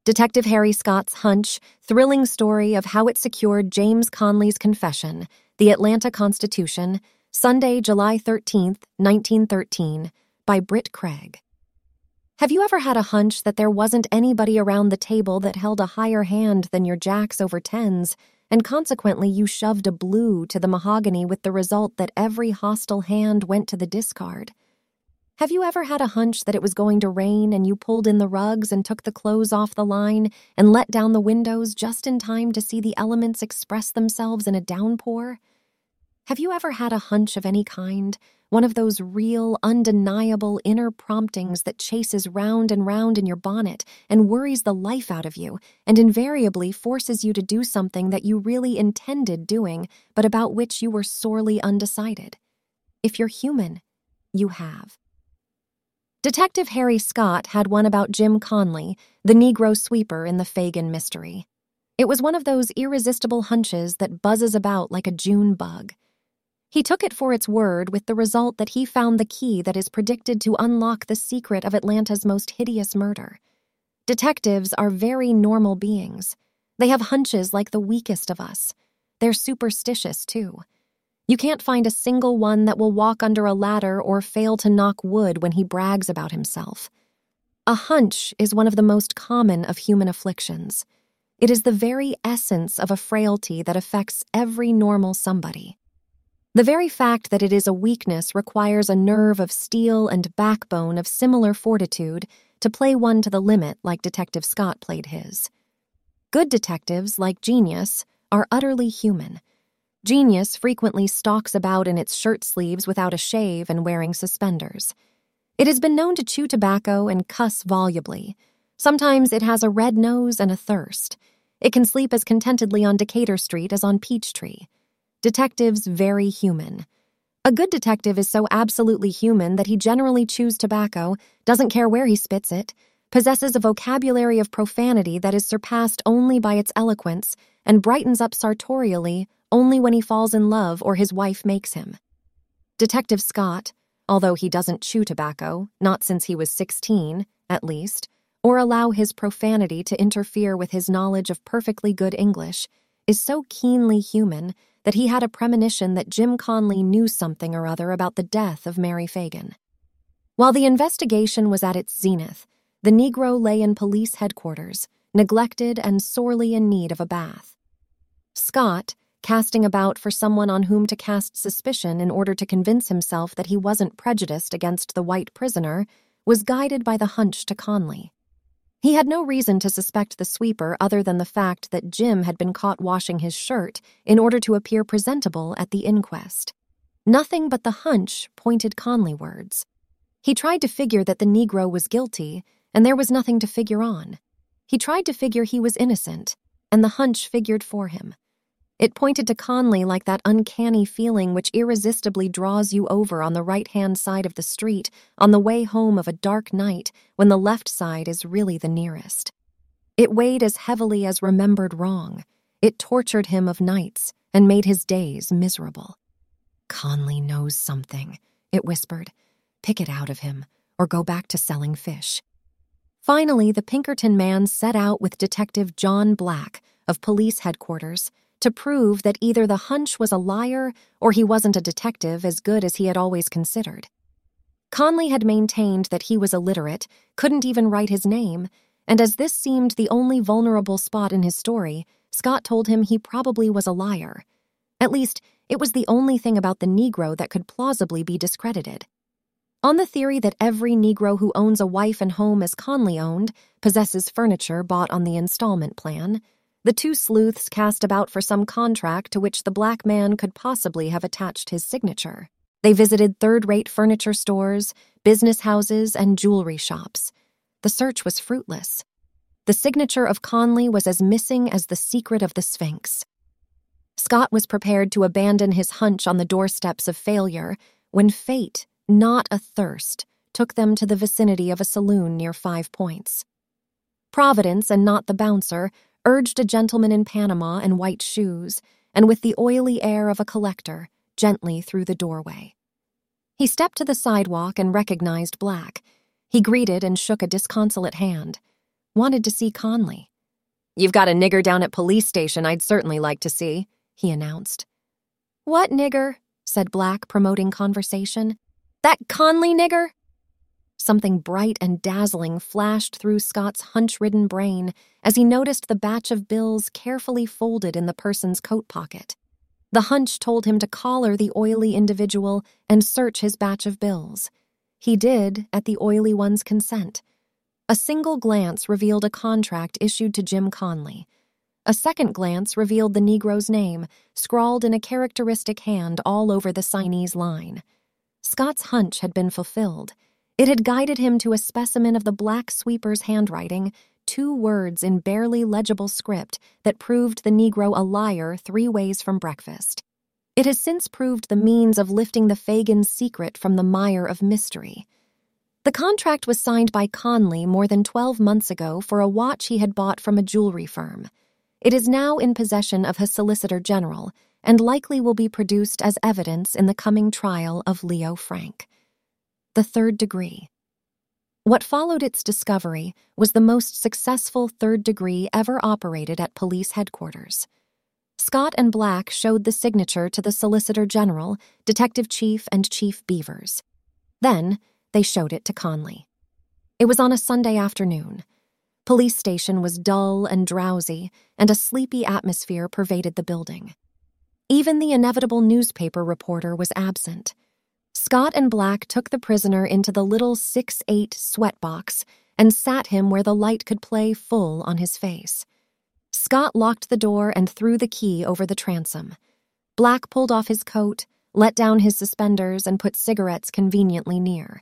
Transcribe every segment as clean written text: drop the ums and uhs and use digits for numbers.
Detective Harry Scott's hunch, thrilling story of how it secured James Conley's confession, The Atlanta Constitution, Sunday, July 13th, 1913, by Britt Craig. Have you ever had a hunch that there wasn't anybody around the table that held a higher hand than your jacks over tens, and consequently you shoved a blue to the mahogany with the result that every hostile hand went to the discard? Have you ever had a hunch that it was going to rain and you pulled in the rugs and took the clothes off the line and let down the windows just in time to see the elements express themselves in a downpour? Have you ever had a hunch of any kind, one of those real, undeniable inner promptings that chases round and round in your bonnet and worries the life out of you and invariably forces you to do something that you really intended doing but about which you were sorely undecided? If you're human, you have. Detective Harry Scott had one about Jim Conley, the Negro sweeper in the Fagin mystery. It was one of those irresistible hunches that buzzes about like a June bug. He took it for its word with the result that he found the key that is predicted to unlock the secret of Atlanta's most hideous murder. Detectives are very normal beings. They have hunches like the weakest of us. They're superstitious, too. You can't find a single one that will walk under a ladder or fail to knock wood when he brags about himself. A hunch is one of the most common of human afflictions. It is the very essence of a frailty that affects every normal somebody. The very fact that it is a weakness requires a nerve of steel and backbone of similar fortitude to play one to the limit like Detective Scott played his. Good detectives, like Genius, are utterly human. Genius frequently stalks about in its shirt sleeves without a shave and wearing suspenders. It has been known to chew tobacco and cuss volubly. Sometimes it has a red nose and a thirst. It can sleep as contentedly on Decatur Street as on Peachtree. Detectives very human. A good detective is so absolutely human that he generally chews tobacco, doesn't care where he spits it, possesses a vocabulary of profanity that is surpassed only by its eloquence, and brightens up sartorially only when he falls in love or his wife makes him. Detective Scott, although he doesn't chew tobacco, not since he was 16, at least, or allow his profanity to interfere with his knowledge of perfectly good English, is so keenly human that he had a premonition that Jim Conley knew something or other about the death of Mary Fagin. While the investigation was at its zenith, the Negro lay in police headquarters, neglected and sorely in need of a bath. Scott, casting about for someone on whom to cast suspicion in order to convince himself that he wasn't prejudiced against the white prisoner, was guided by the hunch to Conley. He had no reason to suspect the sweeper other than the fact that Jim had been caught washing his shirt in order to appear presentable at the inquest. Nothing but the hunch pointed Conleywards. He tried to figure that the Negro was guilty, and there was nothing to figure on. He tried to figure he was innocent, and the hunch figured for him. It pointed to Conley like that uncanny feeling which irresistibly draws you over on the right-hand side of the street on the way home of a dark night when the left side is really the nearest. It weighed as heavily as remembered wrong. It tortured him of nights and made his days miserable. "Conley knows something," it whispered. "Pick it out of him, or go back to selling fish." Finally, the Pinkerton man set out with Detective John Black of police headquarters to prove that either the hunch was a liar or he wasn't a detective as good as he had always considered. Conley had maintained that he was illiterate, couldn't even write his name, and as this seemed the only vulnerable spot in his story, Scott told him he probably was a liar. At least, it was the only thing about the Negro that could plausibly be discredited. On the theory that every Negro who owns a wife and home as Conley owned possesses furniture bought on the installment plan, the two sleuths cast about for some contract to which the black man could possibly have attached his signature. They visited third-rate furniture stores, business houses, and jewelry shops. The search was fruitless. The signature of Conley was as missing as the secret of the Sphinx. Scott was prepared to abandon his hunch on the doorsteps of failure when fate, not a thirst, took them to the vicinity of a saloon near 5 Points. Providence, and not the bouncer, urged a gentleman in Panama and white shoes, and with the oily air of a collector, gently through the doorway. He stepped to the sidewalk and recognized Black. He greeted and shook a disconsolate hand. wanted to see Conley. "You've got a nigger down at police station I'd certainly like to see," he announced. "What nigger?" said Black, promoting conversation. "That Conley nigger?" Something bright and dazzling flashed through Scott's hunch-ridden brain as he noticed the batch of bills carefully folded in the person's coat pocket. The hunch told him to collar the oily individual and search his batch of bills. He did, at the oily one's consent. A single glance revealed a contract issued to Jim Conley. A second glance revealed the Negro's name, scrawled in a characteristic hand all over the signee's line. Scott's hunch had been fulfilled. It had guided him to a specimen of the black sweeper's handwriting, 2 words in barely legible script that proved the Negro a liar 3 ways from breakfast. It has since proved the means of lifting the Fagans' secret from the mire of mystery. The contract was signed by Conley more than 12 months ago for a watch he had bought from a jewelry firm. It is now in possession of his Solicitor General and likely will be produced as evidence in the coming trial of Leo Frank. The third degree. What followed its discovery was the most successful third degree ever operated at police headquarters. Scott and Black showed the signature to the Solicitor General, Detective Chief, and Chief Beavers. Then they showed it to Conley. It was on a Sunday afternoon. Police station was dull and drowsy, and a sleepy atmosphere pervaded the building. Even the inevitable newspaper reporter was absent. Scott and Black took the prisoner into the little 6'8" sweatbox and sat him where the light could play full on his face. Scott locked the door and threw the key over the transom. Black pulled off his coat, let down his suspenders, and put cigarettes conveniently near.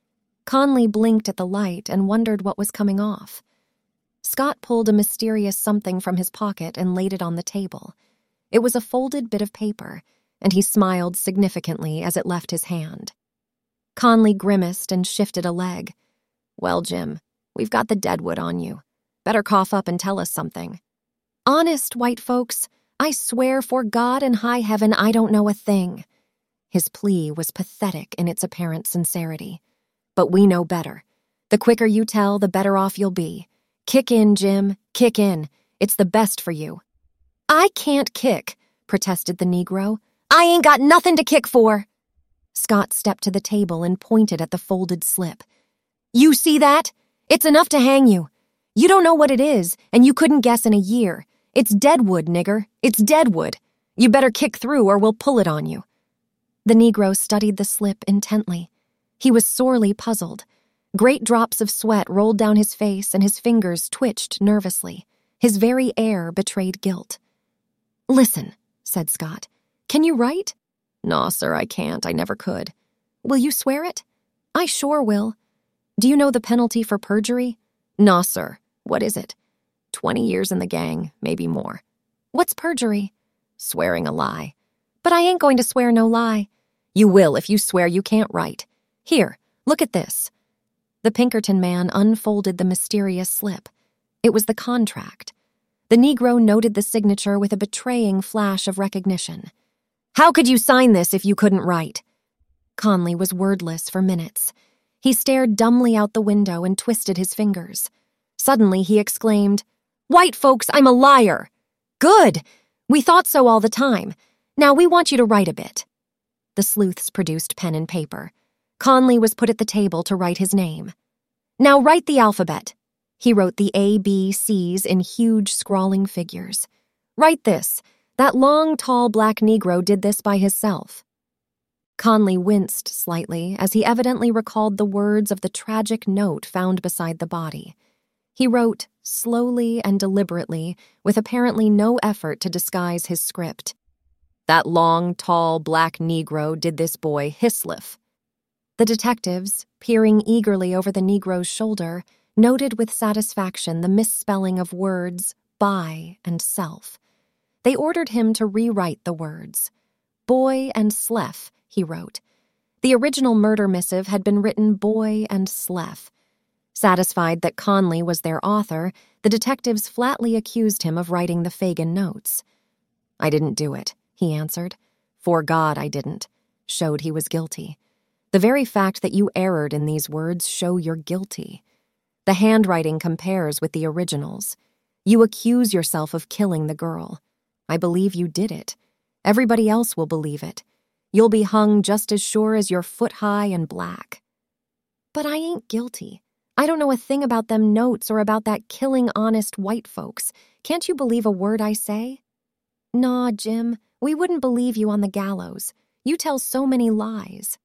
Conley blinked at the light and wondered what was coming off. Scott pulled a mysterious something from his pocket and laid it on the table. It was a folded bit of paper, and he smiled significantly as it left his hand. Conley grimaced and shifted a leg. "Well, Jim, we've got the deadwood on you. Better cough up and tell us something." "Honest, white folks, I swear 'fore God and high heaven I don't know a thing." His plea was pathetic in its apparent sincerity. "But we know better. The quicker you tell, the better off you'll be. Kick in, Jim, kick in. It's the best for you." "I can't kick," protested the Negro. "I ain't got nothing to kick for." Scott stepped to the table and pointed at the folded slip. "You see that? It's enough to hang you. You don't know what it is, and you couldn't guess in a year. It's deadwood, nigger. It's deadwood. You better kick through or we'll pull it on you." The Negro studied the slip intently. He was sorely puzzled. Great drops of sweat rolled down his face and his fingers twitched nervously. His very air betrayed guilt. "Listen," said Scott. "Can you write?" "No, sir, I can't. I never could." "Will you swear it?" "I sure will." "Do you know the penalty for perjury?" "No, sir. What is it?" 20 years in the gang, maybe more." "What's perjury?" "Swearing a lie." "But I ain't going to swear no lie." "You will if you swear you can't write. Here, look at this." The Pinkerton man unfolded the mysterious slip. It was the contract. The Negro noted the signature with a betraying flash of recognition. "How could you sign this if you couldn't write?" Conley was wordless for minutes. He stared dumbly out the window and twisted his fingers. Suddenly he exclaimed, "White folks, I'm a liar!" "Good! We thought so all the time. Now we want you to write a bit." The sleuths produced pen and paper. Conley was put at the table to write his name. "Now write the alphabet." He wrote the A, B, C's in huge scrawling figures. "Write this. That long, tall black Negro did this by himself." Conley winced slightly as he evidently recalled the words of the tragic note found beside the body. He wrote, slowly and deliberately, with apparently no effort to disguise his script. "That long, tall black Negro did this boy Hislop." The detectives, peering eagerly over the Negro's shoulder, noted with satisfaction the misspelling of words by and self. They ordered him to rewrite the words. "Boy and Slef," he wrote. The original murder missive had been written Boy and Slef. Satisfied that Conley was their author, the detectives flatly accused him of writing the Fagan notes. "I didn't do it," he answered. "'Fore God, I didn't." Showed he was guilty. "The very fact that you erred in these words show you're guilty." The handwriting compares with the originals. You accuse yourself of killing the girl. I believe you did it. Everybody else will believe it. You'll be hung just as sure as you're foot high and black. But I ain't guilty. I don't know a thing about them notes or about that killing honest white folks. Can't you believe a word I say? Nah, Jim, we wouldn't believe you on the gallows. You tell so many lies.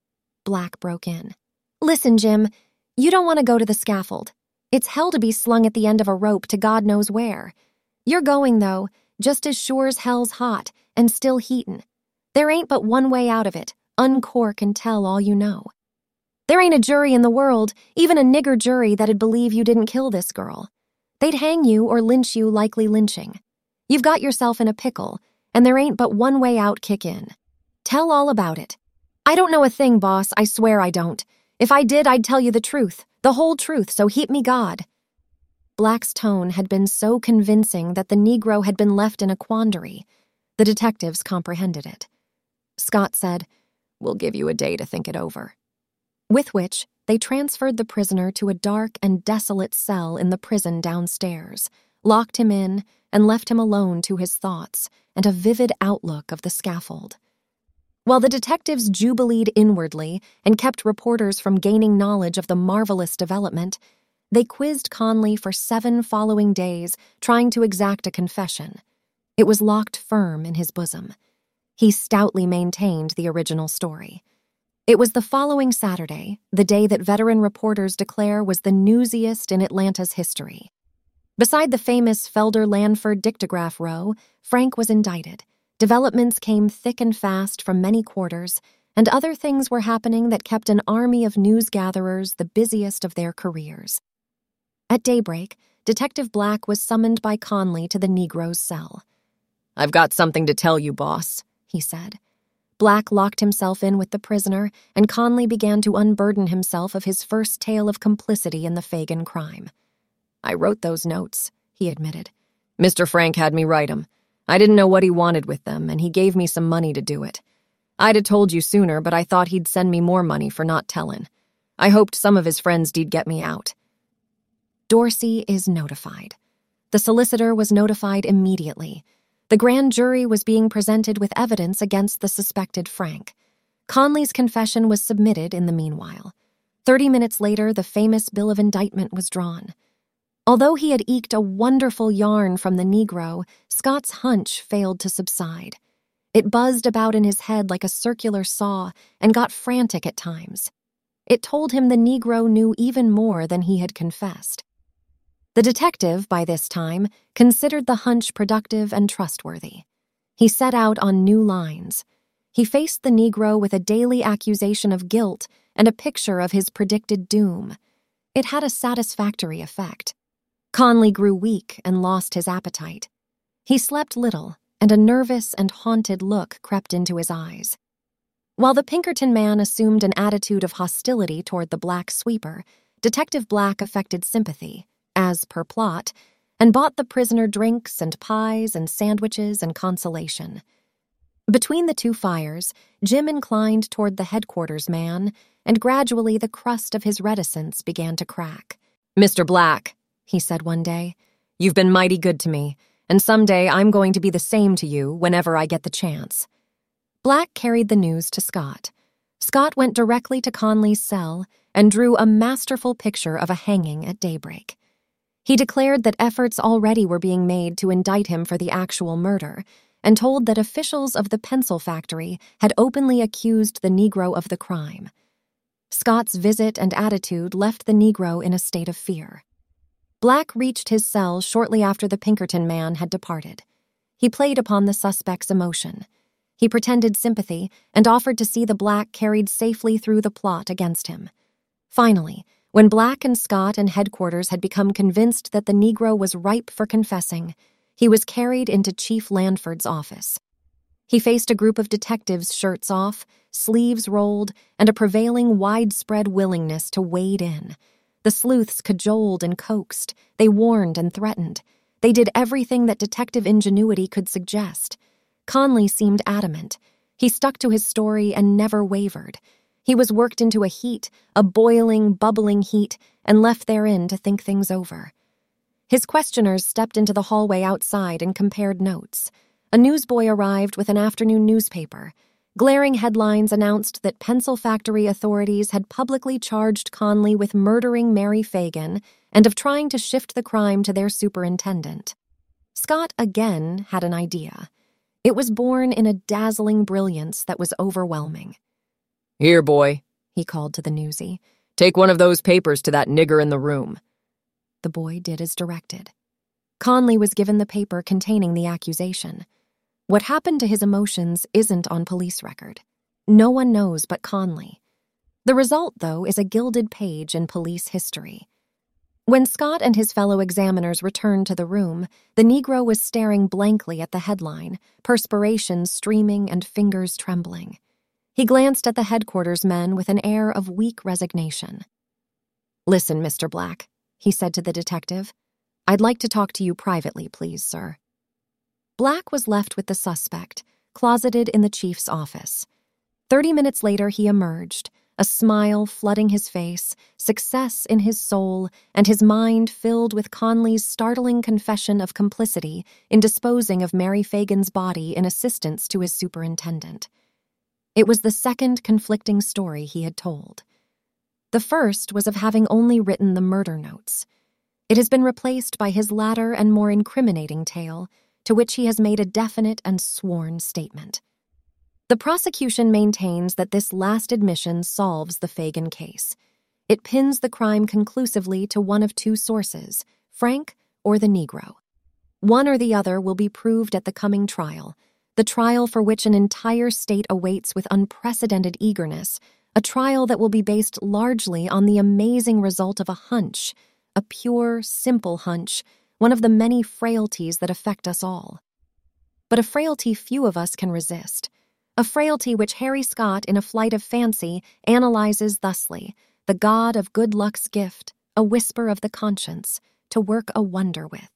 Black broke in. Listen, Jim, you don't want to go to the scaffold. It's hell to be slung at the end of a rope to God knows where. You're going, though, just as sure as hell's hot and still heatin'. There ain't but one way out of it. Uncork and tell all you know. There ain't a jury in the world, even a nigger jury, that'd believe you didn't kill this girl. They'd hang you or lynch you, likely lynching. You've got yourself in a pickle, and there ain't but one way out. Kick in. Tell all about it. I don't know a thing, boss, I swear I don't. If I did, I'd tell you the truth, the whole truth, so help me God. Black's tone had been so convincing that the Negro had been left in a quandary. The detectives comprehended it. Scott said, "We'll give you a day to think it over." With which, they transferred the prisoner to a dark and desolate cell in the prison downstairs, locked him in, and left him alone to his thoughts and a vivid outlook of the scaffold. While the detectives jubileed inwardly and kept reporters from gaining knowledge of the marvelous development, they quizzed Conley for 7 following days, trying to exact a confession. It was locked firm in his bosom. He stoutly maintained the original story. It was the following Saturday, the day that veteran reporters declare was the newsiest in Atlanta's history. Beside the famous Felder-Lanford dictograph row, Frank was indicted. Developments came thick and fast from many quarters, and other things were happening that kept an army of news-gatherers the busiest of their careers. At daybreak, Detective Black was summoned by Conley to the Negro's cell. "I've got something to tell you, boss," he said. Black locked himself in with the prisoner, and Conley began to unburden himself of his first tale of complicity in the Fagan crime. "I wrote those notes," he admitted. "Mr. Frank had me write 'em. I didn't know what he wanted with them, and he gave me some money to do it. I'd have told you sooner, but I thought he'd send me more money for not tellin'. I hoped some of his friends did get me out." Dorsey is notified. The solicitor was notified immediately. The grand jury was being presented with evidence against the suspected Frank. Conley's confession was submitted in the meanwhile. 30 minutes later, the famous bill of indictment was drawn. Although he had eked a wonderful yarn from the Negro, Scott's hunch failed to subside. It buzzed about in his head like a circular saw and got frantic at times. It told him the Negro knew even more than he had confessed. The detective, by this time, considered the hunch productive and trustworthy. He set out on new lines. He faced the Negro with a daily accusation of guilt and a picture of his predicted doom. It had a satisfactory effect. Conley grew weak and lost his appetite. He slept little, and a nervous and haunted look crept into his eyes. While the Pinkerton man assumed an attitude of hostility toward the black sweeper, Detective Black affected sympathy, as per plot, and bought the prisoner drinks and pies and sandwiches and consolation. Between the two fires, Jim inclined toward the headquarters man, and gradually the crust of his reticence began to crack. "Mr. Black," he said one day, "you've been mighty good to me, and someday I'm going to be the same to you whenever I get the chance." Black carried the news to Scott. Scott went directly to Conley's cell and drew a masterful picture of a hanging at daybreak. He declared that efforts already were being made to indict him for the actual murder, and told that officials of the pencil factory had openly accused the Negro of the crime. Scott's visit and attitude left the Negro in a state of fear. Black reached his cell shortly after the Pinkerton man had departed. He played upon the suspect's emotion. He pretended sympathy and offered to see the Black carried safely through the plot against him. Finally, when Black and Scott and headquarters had become convinced that the Negro was ripe for confessing, he was carried into Chief Lanford's office. He faced a group of detectives, shirts off, sleeves rolled, and a prevailing widespread willingness to wade in. The sleuths cajoled and coaxed. They warned and threatened. They did everything that detective ingenuity could suggest. Conley seemed adamant. He stuck to his story and never wavered. He was worked into a heat, a boiling, bubbling heat, and left therein to think things over. His questioners stepped into the hallway outside and compared notes. A newsboy arrived with an afternoon newspaper. Glaring headlines announced that pencil factory authorities had publicly charged Conley with murdering Mary Fagan and of trying to shift the crime to their superintendent. Scott again had an idea. It was born in a dazzling brilliance that was overwhelming. "Here, boy," he called to the newsie. "Take one of those papers to that nigger in the room." The boy did as directed. Conley was given the paper containing the accusation. What happened to his emotions isn't on police record. No one knows but Conley. The result, though, is a gilded page in police history. When Scott and his fellow examiners returned to the room, the Negro was staring blankly at the headline, perspiration streaming and fingers trembling. He glanced at the headquarters men with an air of weak resignation. "Listen, Mr. Black," he said to the detective. "I'd like to talk to you privately, please, sir." Black was left with the suspect, closeted in the chief's office. 30 minutes later, he emerged, a smile flooding his face, success in his soul, and his mind filled with Conley's startling confession of complicity in disposing of Mary Fagan's body in assistance to his superintendent. It was the second conflicting story he had told. The first was of having only written the murder notes. It has been replaced by his latter and more incriminating tale, to which he has made a definite and sworn statement. The prosecution maintains that this last admission solves the Fagan case. It pins the crime conclusively to one of two sources, Frank or the Negro. One or the other will be proved at the coming trial, the trial for which an entire state awaits with unprecedented eagerness, a trial that will be based largely on the amazing result of a hunch, a pure, simple hunch, one of the many frailties that affect us all. But a frailty few of us can resist, a frailty which Harry Scott, in A Flight of Fancy, analyzes thusly: the god of good luck's gift, a whisper of the conscience, to work a wonder with.